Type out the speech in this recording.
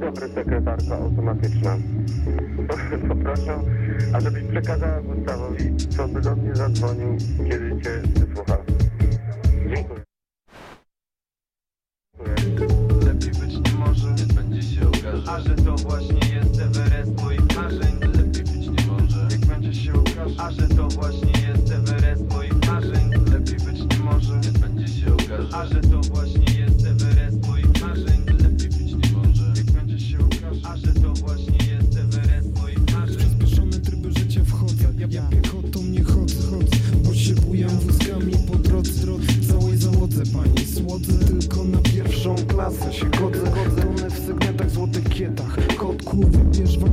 dobry, sekretarka automatyczna. Poproszę, ażebyś przekazała Gustawowi, co by do mnie zadzwonił, kiedy cię wysłucha. Dziękuję. Lepiej być nie może, nie będzie się okaże, a że to właśnie jest Everest moich marzeń. Lepiej być nie może, jak będzie się okaże, a że to właśnie jest Everest moich marzeń. Lepiej być nie może, nie będzie się okaże, a że to właśnie jest Everest moich marzeń. Lepiej być nie może, jak będzie się okaże, a że to właśnie jest Everest moich marzeń. W przyspieszone tryby życia wchodzę, ja piechotą nie chodzę, bo się bujam wózkami po drodze. Całej załodze pani słodzę, tylko na pierwszą klasę się godzę. Tony w sygnetach, złotych kietach, kotku wybierz